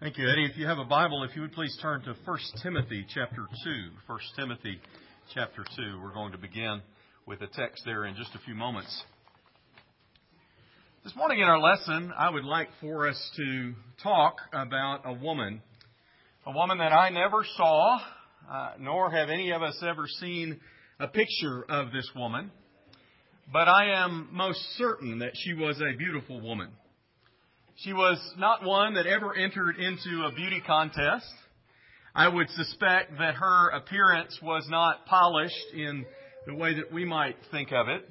Thank you, Eddie. If you have a Bible, if you would please turn to 1 Timothy chapter 2. 1 Timothy chapter 2. We're going to begin with a text there in just a few moments. This morning in our lesson, I would like for us to talk about a woman that I never saw, nor have any of us ever seen a picture of this woman. But I am most certain that she was a beautiful woman. She was not one that ever entered into a beauty contest. I would suspect that her appearance was not polished in the way that we might think of it.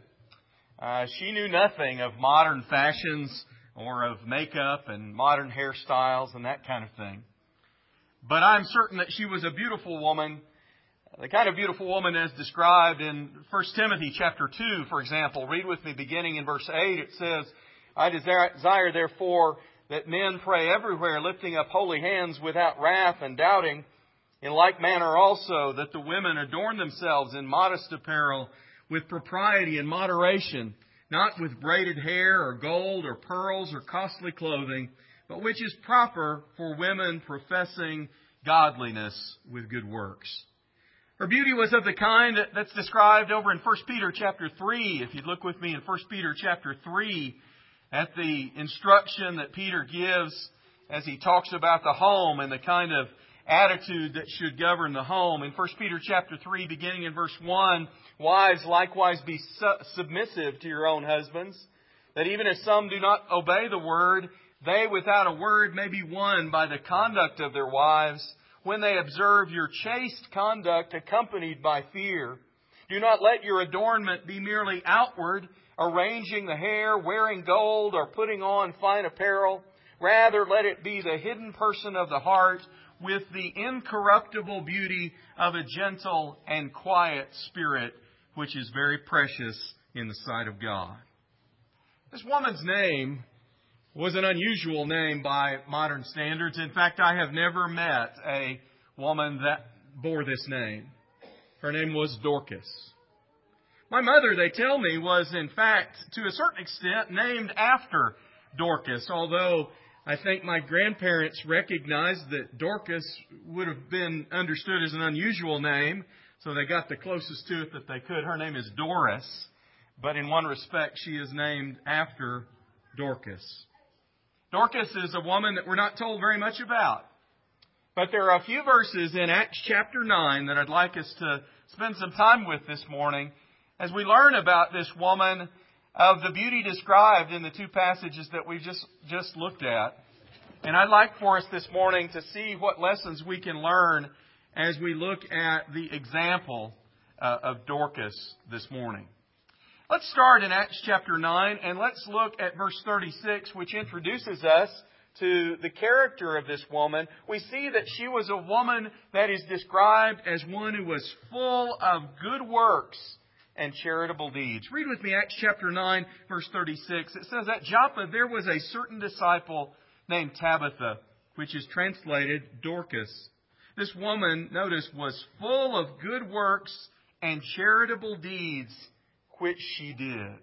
She knew nothing of modern fashions or of makeup and modern hairstyles and that kind of thing. But I'm certain that she was a beautiful woman, the kind of beautiful woman as described in 1 Timothy chapter 2, for example. Read with me beginning in verse 8. It says, I desire, therefore, that men pray everywhere, lifting up holy hands without wrath and doubting. In like manner also, that the women adorn themselves in modest apparel, with propriety and moderation, not with braided hair or gold or pearls or costly clothing, but which is proper for women professing godliness with good works. Her beauty was of the kind that's described over in 1 Peter chapter 3. If you'd look with me in 1 Peter chapter 3, at the instruction that Peter gives as he talks about the home and the kind of attitude that should govern the home. In 1 Peter chapter 3, beginning in verse 1, wives likewise be submissive to your own husbands, that even as some do not obey the word, they without a word may be won by the conduct of their wives, when they observe your chaste conduct accompanied by fear. Do not let your adornment be merely outward, arranging the hair, wearing gold, or putting on fine apparel. Rather, let it be the hidden person of the heart, with the incorruptible beauty of a gentle and quiet spirit, which is very precious in the sight of God. This woman's name was an unusual name by modern standards. In fact, I have never met a woman that bore this name. Her name was Dorcas. My mother, they tell me, was in fact, to a certain extent, named after Dorcas, although I think my grandparents recognized that Dorcas would have been understood as an unusual name, so they got the closest to it that they could. Her name is Doris, but in one respect, she is named after Dorcas. Dorcas is a woman that we're not told very much about. But there are a few verses in Acts chapter 9 that I'd like us to spend some time with this morning as we learn about this woman, of the beauty described in the two passages that we've just looked at. And I'd like for us this morning to see what lessons we can learn as we look at the example of Dorcas this morning. Let's start in Acts chapter 9 and let's look at verse 36, which introduces us to the character of this woman. We see that she was a woman that is described as one who was full of good works and charitable deeds. Read with me Acts chapter 9, verse 36. It says, at Joppa there was a certain disciple named Tabitha, which is translated Dorcas. This woman, notice, was full of good works and charitable deeds, which she did.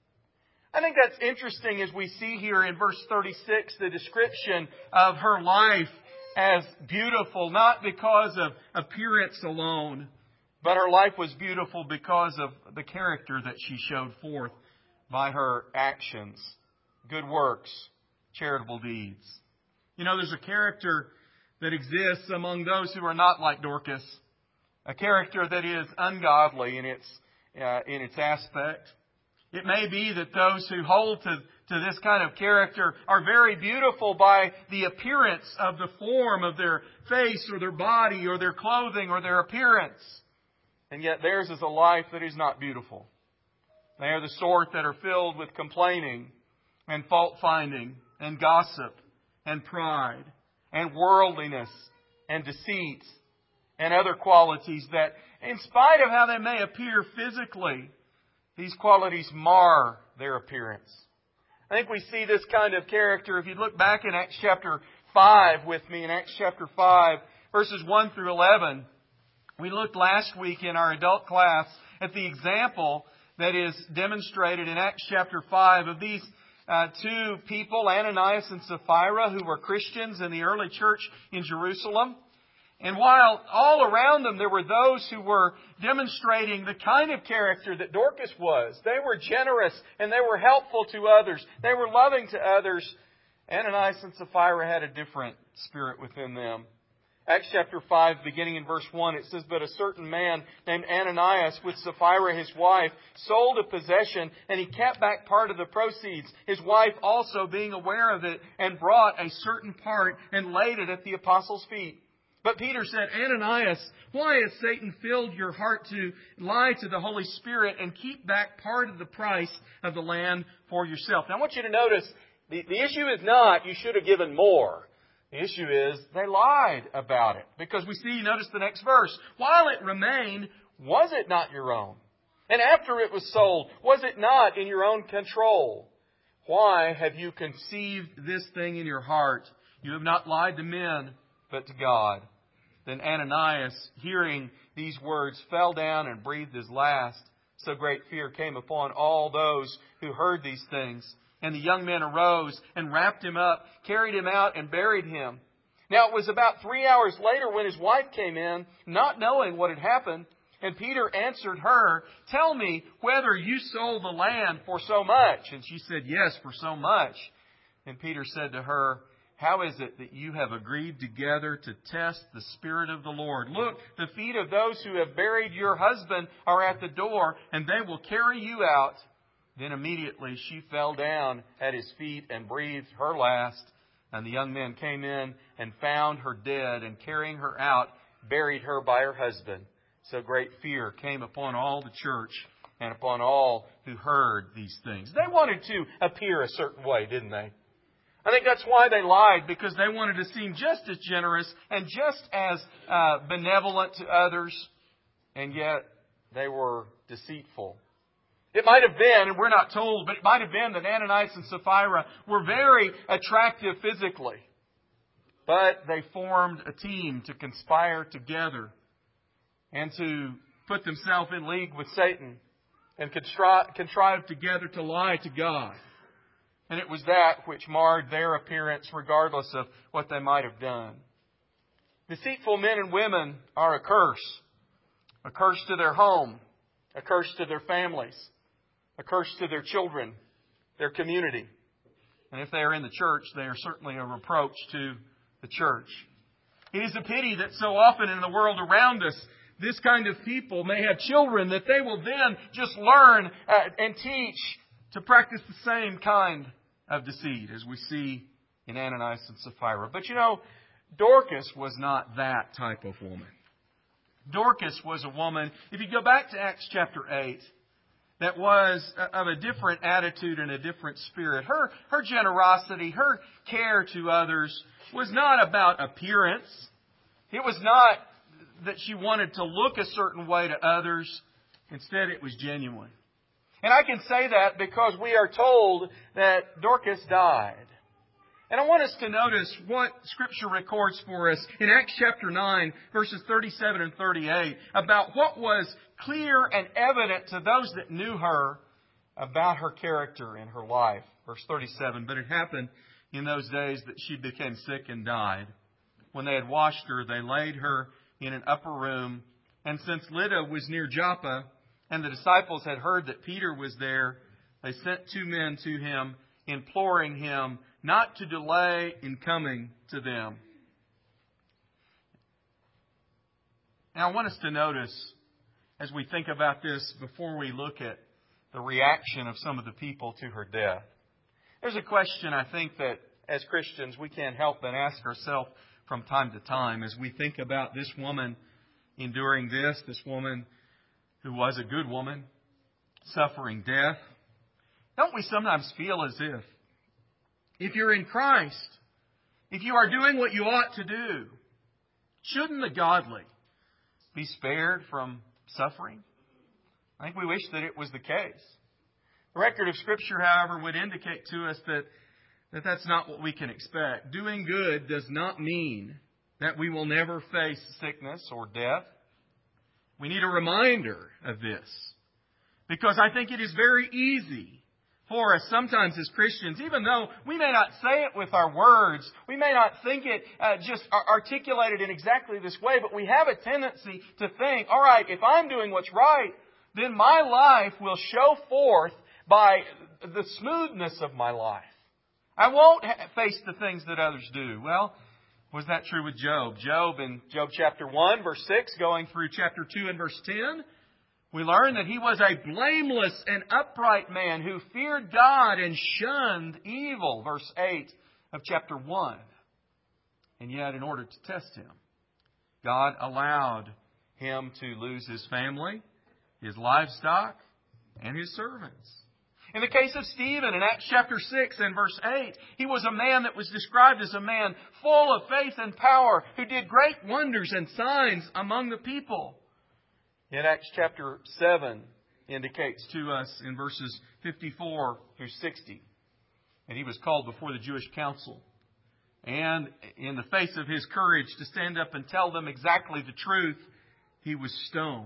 I think that's interesting as we see here in verse 36 the description of her life as beautiful, not because of appearance alone, but her life was beautiful because of the character that she showed forth by her actions, good works, charitable deeds. You know, there's a character that exists among those who are not like Dorcas, a character that is ungodly in its aspect. It may be that those who hold to this kind of character are very beautiful by the appearance of the form of their face or their body or their clothing or their appearance. And yet theirs is a life that is not beautiful. They are the sort that are filled with complaining and fault-finding and gossip and pride and worldliness and deceit and other qualities that, in spite of how they may appear physically, these qualities mar their appearance. I think we see this kind of character if you look back in Acts chapter 5 with me, in Acts chapter 5, verses 1 through 11. We looked last week in our adult class at the example that is demonstrated in Acts chapter 5 of these two people, Ananias and Sapphira, who were Christians in the early church in Jerusalem. And while all around them there were those who were demonstrating the kind of character that Dorcas was, they were generous and they were helpful to others. They were loving to others. Ananias and Sapphira had a different spirit within them. Acts chapter 5, beginning in verse 1, it says, "But a certain man named Ananias, with Sapphira his wife, sold a possession, and he kept back part of the proceeds. His wife also, being aware of it, and brought a certain part and laid it at the apostles' feet. But Peter said, 'Ananias, why has Satan filled your heart to lie to the Holy Spirit and keep back part of the price of the land for yourself?'" Now I want you to notice, the issue is not you should have given more. The issue is they lied about it. Because we see, notice the next verse, "While it remained, was it not your own? And after it was sold, was it not in your own control? Why have you conceived this thing in your heart? You have not lied to men, but to God." Then Ananias, hearing these words, fell down and breathed his last. So great fear came upon all those who heard these things. And the young men arose and wrapped him up, carried him out, and buried him. Now it was about 3 hours later when his wife came in, not knowing what had happened. And Peter answered her, "Tell me whether you sold the land for so much." And she said, "Yes, for so much." And Peter said to her, "How is it that you have agreed together to test the Spirit of the Lord? Look, the feet of those who have buried your husband are at the door, and they will carry you out." Then immediately she fell down at his feet and breathed her last. And the young men came in and found her dead, and carrying her out, buried her by her husband. So great fear came upon all the church and upon all who heard these things. They wanted to appear a certain way, didn't they? I think that's why they lied, because they wanted to seem just as generous and just as benevolent to others, and yet they were deceitful. It might have been, and we're not told, but it might have been that Ananias and Sapphira were very attractive physically. But they formed a team to conspire together and to put themselves in league with Satan and contrive together to lie to God. And it was that which marred their appearance regardless of what they might have done. Deceitful men and women are a curse. A curse to their home. A curse to their families. A curse to their children, their community. And if they are in the church, they are certainly a reproach to the church. It is a pity that so often in the world around us, this kind of people may have children that they will then just learn and teach to practice the same kind of deceit as we see in Ananias and Sapphira. But you know, Dorcas was not that type of woman. Dorcas was a woman, if you go back to Acts chapter 8, that was of a different attitude and a different spirit. Her generosity, her care to others was not about appearance. It was not that she wanted to look a certain way to others. Instead, it was genuine. And I can say that because we are told that Dorcas died. And I want us to notice what Scripture records for us in Acts chapter 9, verses 37 and 38, about what was clear and evident to those that knew her about her character and her life. Verse 37, "But it happened in those days that she became sick and died. When they had washed her, they laid her in an upper room. And since Lydda was near Joppa, and the disciples had heard that Peter was there, they sent 2 men to him, imploring him not to delay in coming to them." Now I want us to notice, as we think about this, before we look at the reaction of some of the people to her death, there's a question I think that as Christians we can't help but ask ourselves from time to time as we think about this woman enduring this woman who was a good woman, suffering death. Don't we sometimes feel as if you're in Christ, if you are doing what you ought to do, shouldn't the godly be spared from suffering? I think we wish that it was the case. The record of Scripture, however, would indicate to us that that's not what we can expect. Doing good does not mean that we will never face sickness or death. We need a reminder of this, because I think it is very easy for us sometimes as Christians, even though we may not say it with our words, we may not think it just articulated in exactly this way, but we have a tendency to think, all right, if I'm doing what's right, then my life will show forth by the smoothness of my life. I won't face the things that others do. Well, was that true with Job? Job in Job chapter 1, verse 6, going through chapter 2 and verse 10, we learn that he was a blameless and upright man who feared God and shunned evil. Verse 8 of chapter 1. And yet, in order to test him, God allowed him to lose his family, his livestock, and his servants. In the case of Stephen, in Acts chapter 6 and verse 8, he was a man that was described as a man full of faith and power, who did great wonders and signs among the people. Yet Acts chapter 7 indicates to us in verses 54 through 60 that he was called before the Jewish council. And in the face of his courage to stand up and tell them exactly the truth, he was stoned.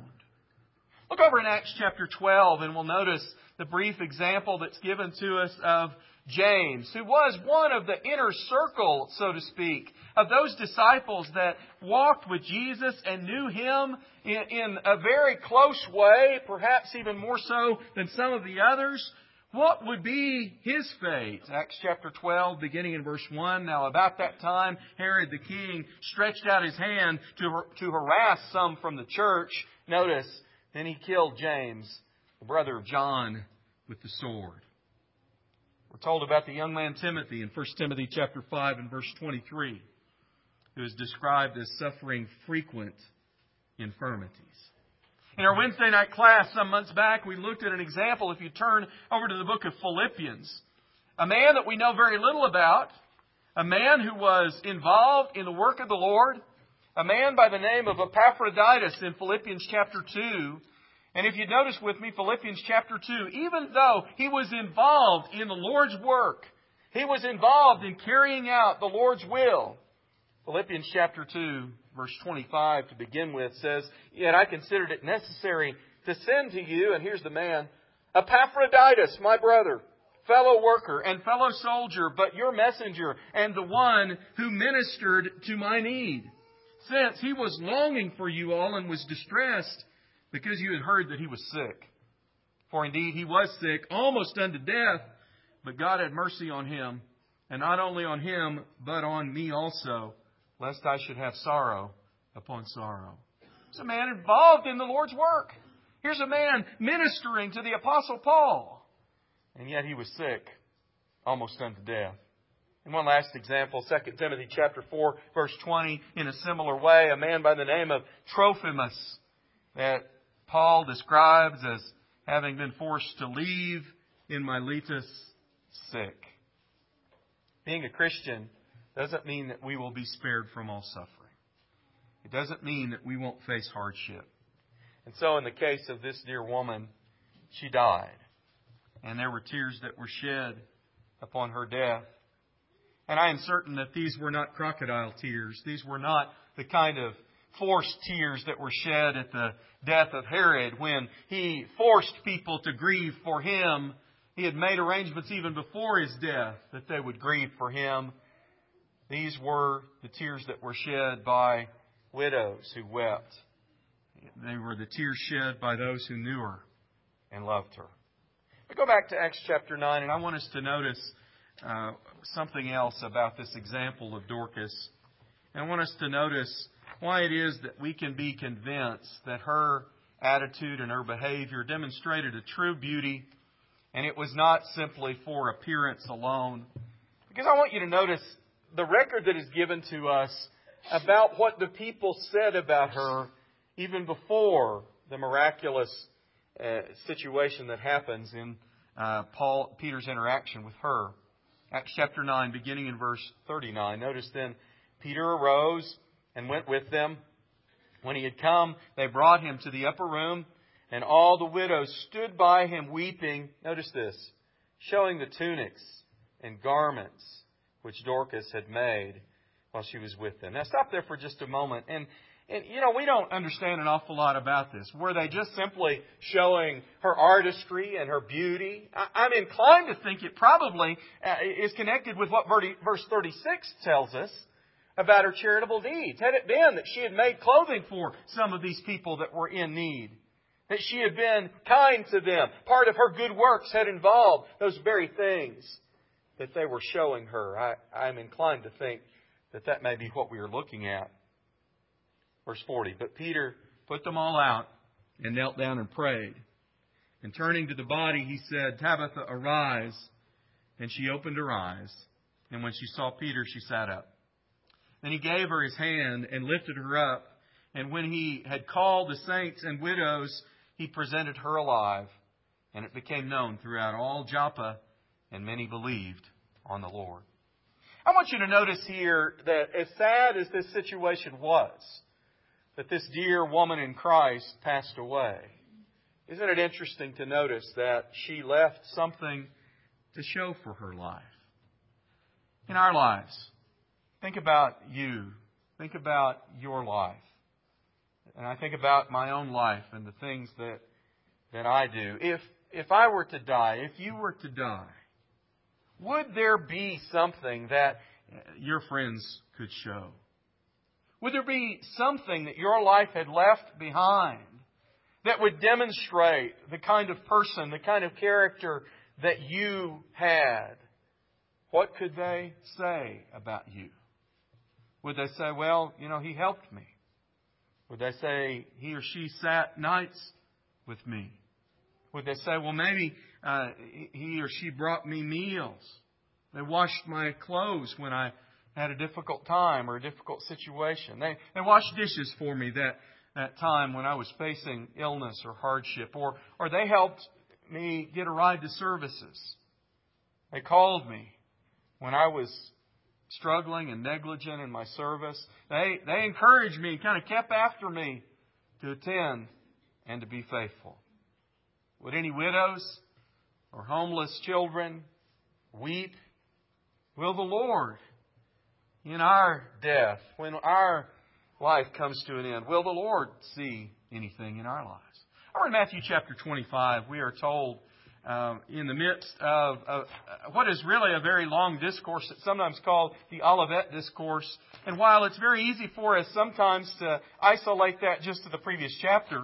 Look over in Acts chapter 12 and we'll notice the brief example that's given to us of James, who was one of the inner circle, so to speak, of those disciples that walked with Jesus and knew Him in a very close way, perhaps even more so than some of the others. What would be his fate? Acts chapter 12, beginning in verse 1. Now about that time, Herod the king stretched out his hand to harass some from the church. Notice, then he killed James, the brother of John, with the sword. We're told about the young man Timothy in 1 Timothy chapter 5 and verse 23, who is described as suffering frequent infirmities. In our Wednesday night class some months back, we looked at an example. If you turn over to the book of Philippians, a man that we know very little about, a man who was involved in the work of the Lord, a man by the name of Epaphroditus in Philippians chapter 2. And if you notice with me, Philippians chapter 2, even though he was involved in the Lord's work, he was involved in carrying out the Lord's will. Philippians chapter 2, verse 25 to begin with says, "Yet I considered it necessary to send to you," and here's the man, "Epaphroditus, my brother, fellow worker and fellow soldier, but your messenger and the one who ministered to my need, since he was longing for you all and was distressed because you had heard that he was sick. For indeed he was sick, almost unto death, but God had mercy on him, and not only on him, but on me also, lest I should have sorrow upon sorrow." It's a man involved in the Lord's work. Here's a man ministering to the Apostle Paul, and yet he was sick, almost unto death. And one last example, 2 Timothy chapter 4, verse 20, in a similar way, a man by the name of Trophimus, that Paul describes as having been forced to leave in Miletus sick. Being a Christian doesn't mean that we will be spared from all suffering. It doesn't mean that we won't face hardship. And so in the case of this dear woman, she died. And there were tears that were shed upon her death. And I am certain that these were not crocodile tears. These were not the kind of forced tears that were shed at the death of Herod when he forced people to grieve for him. He had made arrangements even before his death that they would grieve for him. These were the tears that were shed by widows who wept. They were the tears shed by those who knew her and loved her. We go back to Acts chapter 9, and I want us to notice something else about this example of Dorcas. And I want us to notice why it is that we can be convinced that her attitude and her behavior demonstrated a true beauty, and it was not simply for appearance alone. Because I want you to notice the record that is given to us about what the people said about her even before the miraculous situation that happens in Peter's interaction with her. Acts chapter 9, beginning in verse 39. Notice then, Peter arose and went with them. When he had come, they brought him to the upper room, and all the widows stood by him weeping. Notice this, showing the tunics and garments which Dorcas had made while she was with them. Now stop there for just a moment. And And, we don't understand an awful lot about this. Were they just simply showing her artistry and her beauty? I'm inclined to think it probably is connected with what verse 36 tells us about her charitable deeds. Had it been that she had made clothing for some of these people that were in need, that she had been kind to them, part of her good works had involved those very things that they were showing her. I'm inclined to think that may be what we are looking at. Verse 40, but Peter put them all out and knelt down and prayed. And turning to the body, he said, Tabitha, arise. And she opened her eyes. And when she saw Peter, she sat up. Then he gave her his hand and lifted her up. And when he had called the saints and widows, he presented her alive. And it became known throughout all Joppa, and many believed on the Lord. I want you to notice here that as sad as this situation was, that this dear woman in Christ passed away. Isn't it interesting to notice that she left something to show for her life? In our lives, think about you. Think about your life. And I think about my own life and the things that I do. If I were to die, if you were to die, would there be something that your friends could show? Would there be something that your life had left behind that would demonstrate the kind of person, the kind of character that you had? What could they say about you? Would they say, well, he helped me? Would they say he or she sat nights with me? Would they say, well, maybe he or she brought me meals? They washed my clothes when I had a difficult time or a difficult situation. They washed dishes for me that time when I was facing illness or hardship. Or they helped me get a ride to services. They called me when I was struggling and negligent in my service. They encouraged me and kind of kept after me to attend and to be faithful. Would any widows or homeless children weep? Will the Lord, in our death, when our life comes to an end, will the Lord see anything in our lives? Over in Matthew chapter 25, we are told in the midst of what is really a very long discourse that's sometimes called the Olivet Discourse. And while it's very easy for us sometimes to isolate that just to the previous chapter,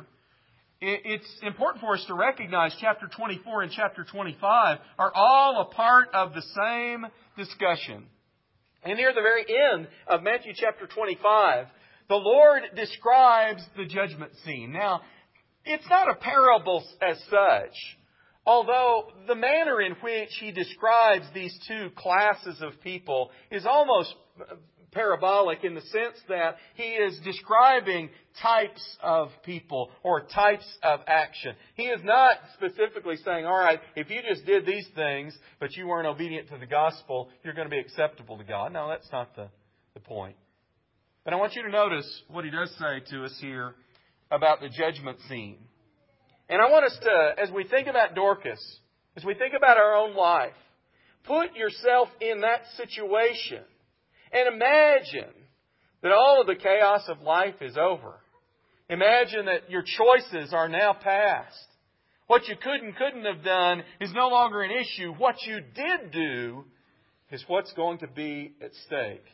it's important for us to recognize chapter 24 and chapter 25 are all a part of the same discussion. And near the very end of Matthew chapter 25, the Lord describes the judgment scene. Now, it's not a parable as such, although the manner in which He describes these two classes of people is almost parabolic in the sense that He is describing types of people or types of action. He is not specifically saying, all right, if you just did these things, but you weren't obedient to the gospel, you're going to be acceptable to God. No, that's not the point. But I want you to notice what He does say to us here about the judgment scene. And I want us to, as we think about Dorcas, as we think about our own life, put yourself in that situation. And imagine that all of the chaos of life is over. Imagine that your choices are now past. What you could and couldn't have done is no longer an issue. What you did do is what's going to be at stake.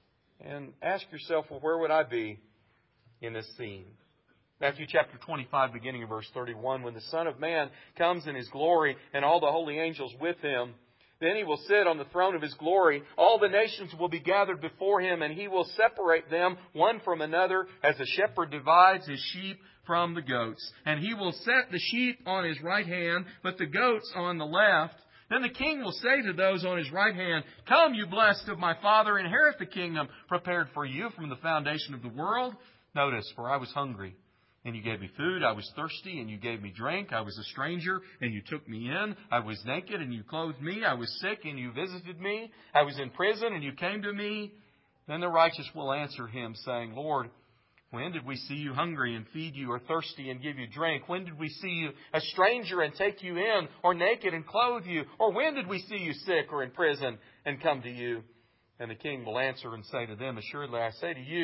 And ask yourself, well, where would I be in this scene? Matthew chapter 25, beginning in verse 31, when the Son of Man comes in His glory and all the holy angels with Him, then He will sit on the throne of His glory. All the nations will be gathered before Him, and He will separate them one from another as a shepherd divides his sheep from the goats. And He will set the sheep on His right hand, but the goats on the left. Then the King will say to those on His right hand, come, you blessed of my Father, inherit the kingdom prepared for you from the foundation of the world. Notice, for I was hungry, and you gave me food. I was thirsty, and you gave me drink. I was a stranger, and you took me in. I was naked, and you clothed me. I was sick, and you visited me. I was in prison, and you came to me. Then the righteous will answer Him, saying, Lord, when did we see you hungry and feed you, or thirsty and give you drink? When did we see you a stranger and take you in, or naked and clothe you? Or when did we see you sick or in prison and come to you? And the King will answer and say to them, assuredly I say to you,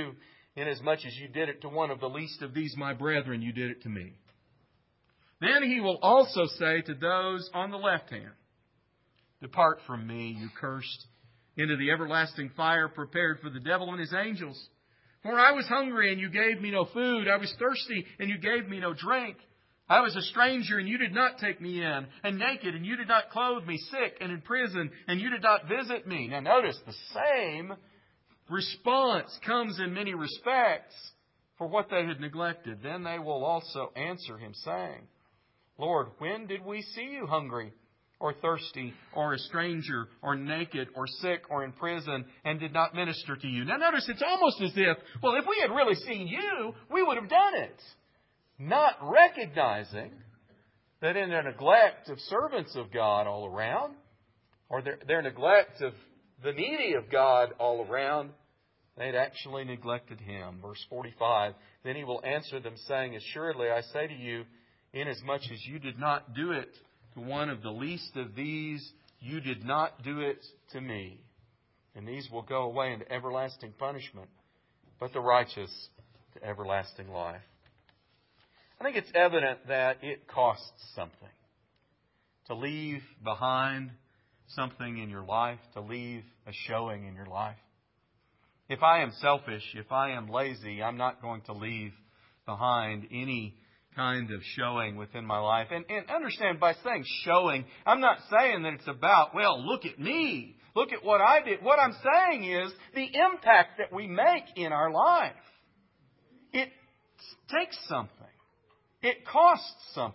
Inasmuch as you did it to one of the least of these my brethren, you did it to me. Then He will also say to those on the left hand, Depart from me, you cursed, into the everlasting fire prepared for the devil and his angels. For I was hungry, and you gave me no food. I was thirsty, and you gave me no drink. I was a stranger, and you did not take me in, and naked, and you did not clothe me, sick and in prison, and you did not visit me. Now notice, the same response comes in many respects for what they had neglected. Then they will also answer Him, saying, Lord, when did we see you hungry, or thirsty, or a stranger, or naked, or sick, or in prison, and did not minister to you? Now notice, it's almost as if, well, if we had really seen you, we would have done it. Not recognizing that in their neglect of servants of God all around, or their neglect of the needy of God all around, they'd actually neglected Him. Verse 45, Then He will answer them, saying, Assuredly I say to you, inasmuch as you did not do it to one of the least of these, you did not do it to me. And these will go away into everlasting punishment, but the righteous to everlasting life. I think it's evident that it costs something to leave behind something in your life, to leave a showing in your life. If I am selfish, if I am lazy, I'm not going to leave behind any kind of showing within my life. And understand, by saying showing, I'm not saying that it's about, well, look at me. Look at what I did. What I'm saying is the impact that we make in our life. It takes something. It costs something.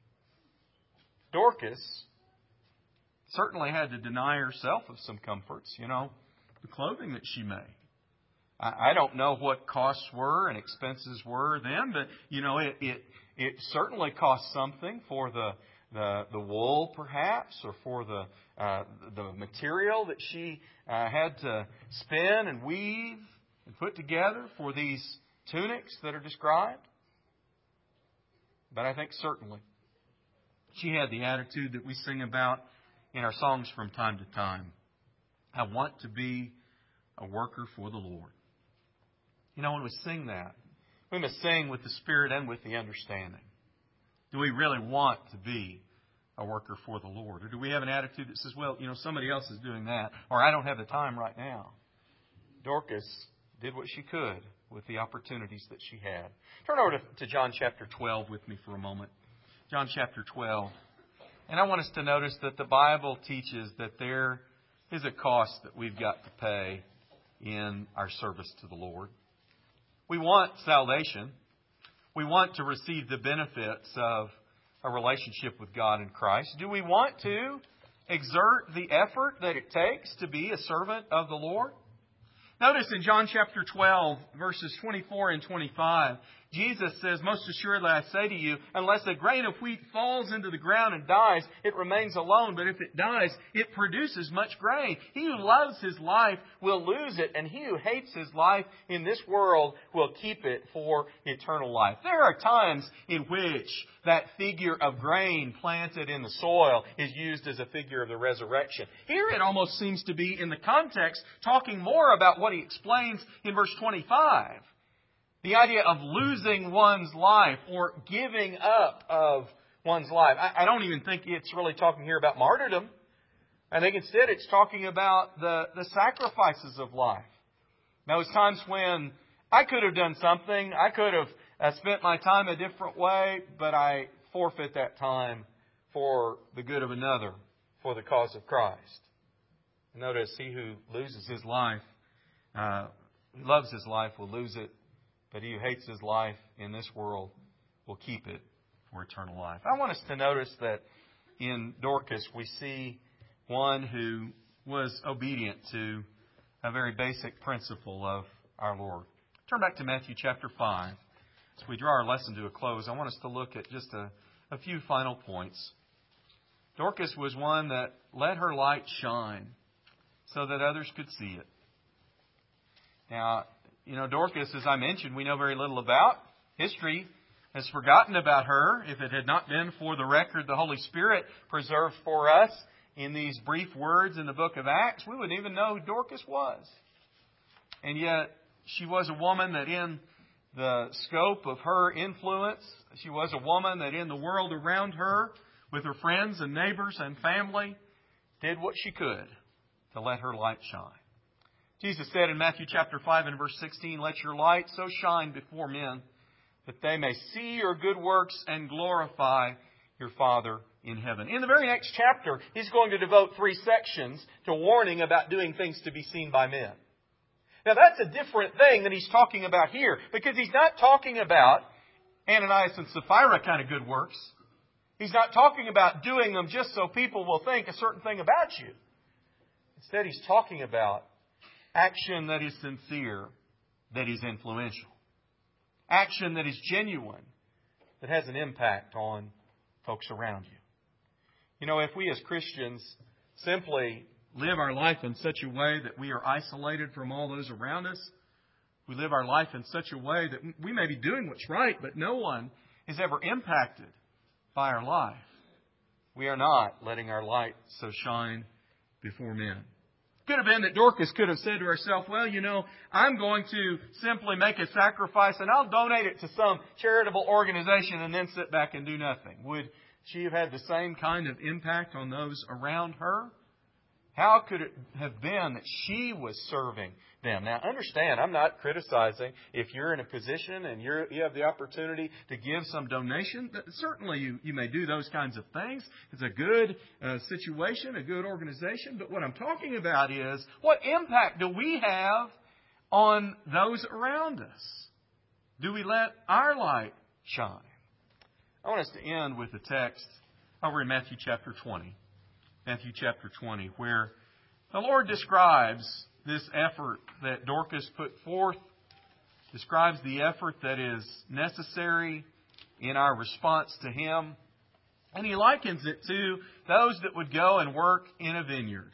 Dorcas certainly had to deny herself of some comforts, the clothing that she made. I don't know what costs were and expenses were then, but, it certainly cost something for the wool, perhaps, or for the material that she had to spin and weave and put together for these tunics that are described. But I think certainly she had the attitude that we sing about in our songs from time to time. I want to be a worker for the Lord. When we sing that, we must sing with the Spirit and with the understanding. Do we really want to be a worker for the Lord? Or do we have an attitude that says, well, somebody else is doing that, or I don't have the time right now? Dorcas did what she could with the opportunities that she had. Turn over to John chapter 12 with me for a moment. John chapter 12. And I want us to notice that the Bible teaches that there is a cost that we've got to pay in our service to the Lord. We want salvation. We want to receive the benefits of a relationship with God in Christ. Do we want to exert the effort that it takes to be a servant of the Lord? Notice in John chapter 12, verses 24 and 25, Jesus says, Most assuredly I say to you, unless a grain of wheat falls into the ground and dies, it remains alone. But if it dies, it produces much grain. He who loves his life will lose it, and he who hates his life in this world will keep it for eternal life. There are times in which that figure of grain planted in the soil is used as a figure of the resurrection. Here it almost seems to be, in the context, talking more about what he explains in verse 25. The idea of losing one's life or giving up of one's life. I don't even think it's really talking here about martyrdom. I think instead it's talking about the sacrifices of life. Those times when I could have done something, I could have spent my time a different way, but I forfeit that time for the good of another, for the cause of Christ. Notice, he who loses his life, loves his life, will lose it. But he who hates his life in this world will keep it for eternal life. I want us to notice that in Dorcas we see one who was obedient to a very basic principle of our Lord. Turn back to Matthew chapter 5. As we draw our lesson to a close, I want us to look at just a few final points. Dorcas was one that let her light shine so that others could see it. Now, Dorcas, as I mentioned, we know very little about. History has forgotten about her. If it had not been for the record the Holy Spirit preserved for us in these brief words in the book of Acts, we wouldn't even know who Dorcas was. And yet, She was a woman that in the scope of her influence, she was a woman that in the world around her, with her friends and neighbors and family, did what she could to let her light shine. Jesus said in Matthew chapter 5 and verse 16, "Let your light so shine before men that they may see your good works and glorify your Father in heaven." In the very next chapter, He's going to devote 3 sections to warning about doing things to be seen by men. Now that's a different thing than He's talking about here, because He's not talking about Ananias and Sapphira kind of good works. He's not talking about doing them just so people will think a certain thing about you. Instead, He's talking about action that is sincere, that is influential. Action that is genuine, that has an impact on folks around you. You know, if we as Christians simply live our life in such a way that we are isolated from all those around us, we live our life in such a way that we may be doing what's right, but no one is ever impacted by our life, we are not letting our light so shine before men. Could have been that Dorcas could have said to herself, "Well, you know, I'm going to simply make a sacrifice and I'll donate it to some charitable organization and then sit back and do nothing." Would she have had the same kind of impact on those around her? How could it have been that she was serving them? Now, understand, I'm not criticizing if you're in a position and you have the opportunity to give some donation. Certainly you may do those kinds of things. It's a good situation, a good organization. But what I'm talking about is, what impact do we have on those around us? Do we let our light shine? I want us to end with a text over in Matthew chapter 20. Matthew chapter 20, where the Lord describes this effort that Dorcas put forth, describes the effort that is necessary in our response to Him, and He likens it to those that would go and work in a vineyard.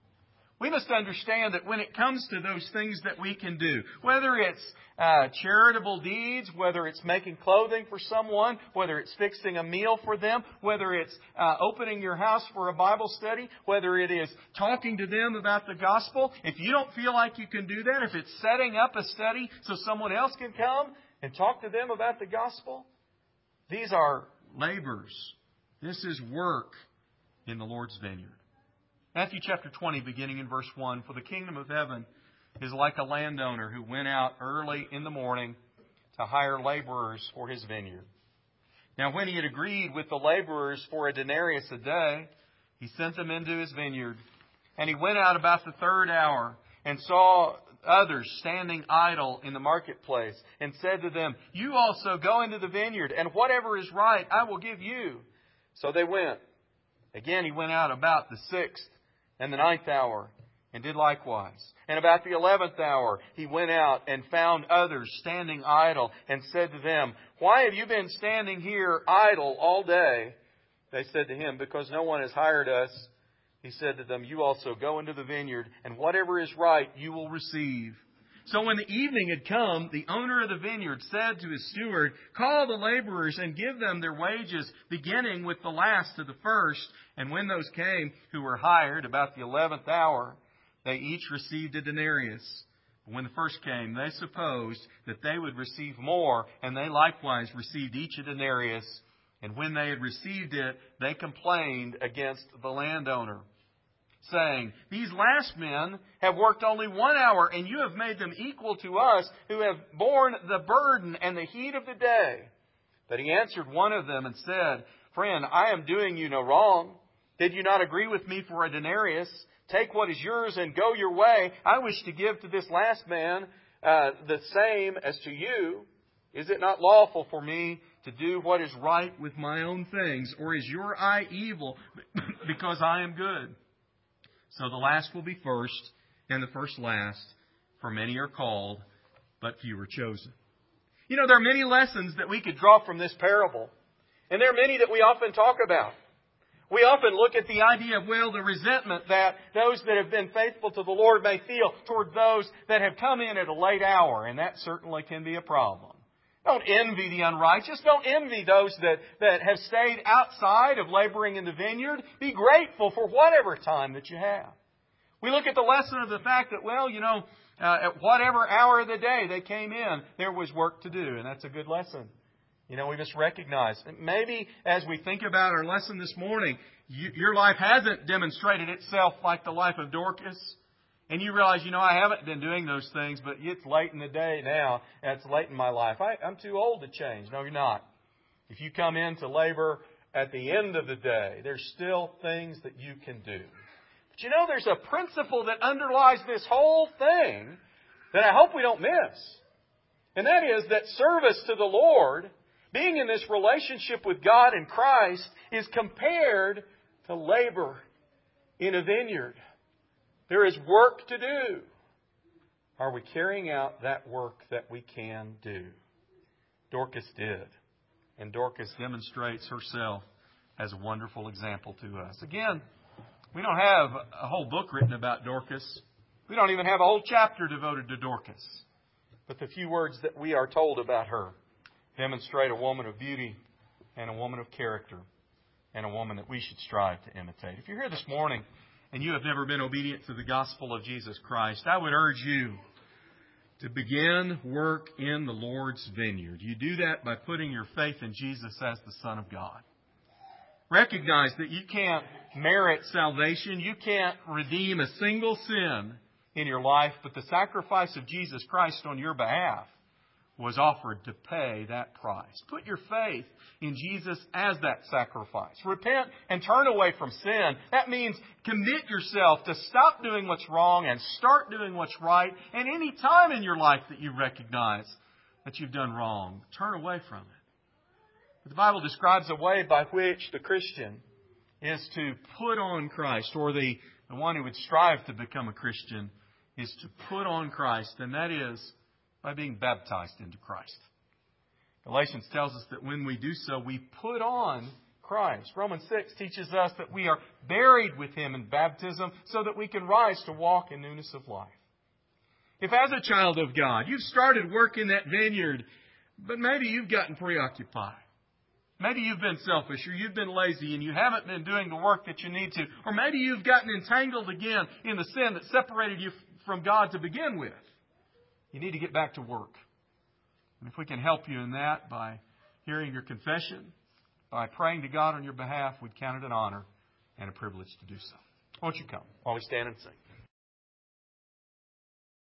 We must understand that when it comes to those things that we can do, whether it's charitable deeds, whether it's making clothing for someone, whether it's fixing a meal for them, whether it's opening your house for a Bible study, whether it is talking to them about the gospel, if you don't feel like you can do that, if it's setting up a study so someone else can come and talk to them about the gospel, these are labors. This is work in the Lord's vineyard. Matthew chapter 20, beginning in verse 1, "For the kingdom of heaven is like a landowner who went out early in the morning to hire laborers for his vineyard. Now when he had agreed with the laborers for a denarius a day, he sent them into his vineyard. And he went out about the 3rd hour and saw others standing idle in the marketplace, and said to them, 'You also go into the vineyard, and whatever is right I will give you.' So they went. Again he went out about the 6th and the 9th hour, and did likewise. And about the 11th hour he went out and found others standing idle, and said to them, 'Why have you been standing here idle all day?' They said to him, 'Because no one has hired us.' He said to them, 'You also go into the vineyard, and whatever is right you will receive.' So when the evening had come, the owner of the vineyard said to his steward, 'Call the laborers and give them their wages, beginning with the last to the first.' And when those came who were hired about the 11th hour, they each received a denarius. But when the first came, they supposed that they would receive more, and they likewise received each a denarius. And when they had received it, they complained against the landowner, saying, 'These last men have worked only 1 hour, and you have made them equal to us, who have borne the burden and the heat of the day.' But he answered one of them and said, 'Friend, I am doing you no wrong. Did you not agree with me for a denarius? Take what is yours and go your way. I wish to give to this last man the same as to you. Is it not lawful for me to do what is right with my own things? Or is your eye evil because I am good?' So the last will be first, and the first last. For many are called, but few are chosen." You know, there are many lessons that we could draw from this parable. And there are many that we often talk about. We often look at the idea of, the resentment that those that have been faithful to the Lord may feel toward those that have come in at a late hour. And that certainly can be a problem. Don't envy the unrighteous. Don't envy those that have stayed outside of laboring in the vineyard. Be grateful for whatever time that you have. We look at the lesson of the fact that, At whatever hour of the day they came in, there was work to do. And that's a good lesson. We must recognize. Maybe as we think about our lesson this morning, your life hasn't demonstrated itself like the life of Dorcas. And you realize, I haven't been doing those things, but it's late in the day now. And it's late in my life. I'm too old to change. No, you're not. If you come into labor at the end of the day, there's still things that you can do. But there's a principle that underlies this whole thing that I hope we don't miss. And that is that service to the Lord, being in this relationship with God and Christ, is compared to labor in a vineyard. There is work to do. Are we carrying out that work that we can do? Dorcas did. And Dorcas demonstrates herself as a wonderful example to us. Again, we don't have a whole book written about Dorcas. We don't even have a whole chapter devoted to Dorcas. But the few words that we are told about her demonstrate a woman of beauty and a woman of character and a woman that we should strive to imitate. If you're here this morning and you have never been obedient to the gospel of Jesus Christ, I would urge you to begin work in the Lord's vineyard. You do that by putting your faith in Jesus as the Son of God. Recognize that you can't merit salvation. You can't redeem a single sin in your life, but the sacrifice of Jesus Christ on your behalf was offered to pay that price. Put your faith in Jesus as that sacrifice. Repent and turn away from sin. That means commit yourself to stop doing what's wrong and start doing what's right. And any time in your life that you recognize that you've done wrong, turn away from it. The Bible describes a way by which the Christian is to put on Christ, or the one who would strive to become a Christian is to put on Christ, and that is by being baptized into Christ. Galatians tells us that when we do so, we put on Christ. Romans 6 teaches us that we are buried with Him in baptism so that we can rise to walk in newness of life. If as a child of God, you've started work in that vineyard, but maybe you've gotten preoccupied. Maybe you've been selfish, or you've been lazy and you haven't been doing the work that you need to. Or maybe you've gotten entangled again in the sin that separated you from God to begin with. You need to get back to work. And if we can help you in that by hearing your confession, by praying to God on your behalf, we'd count it an honor and a privilege to do so. Won't you come while we stand and sing?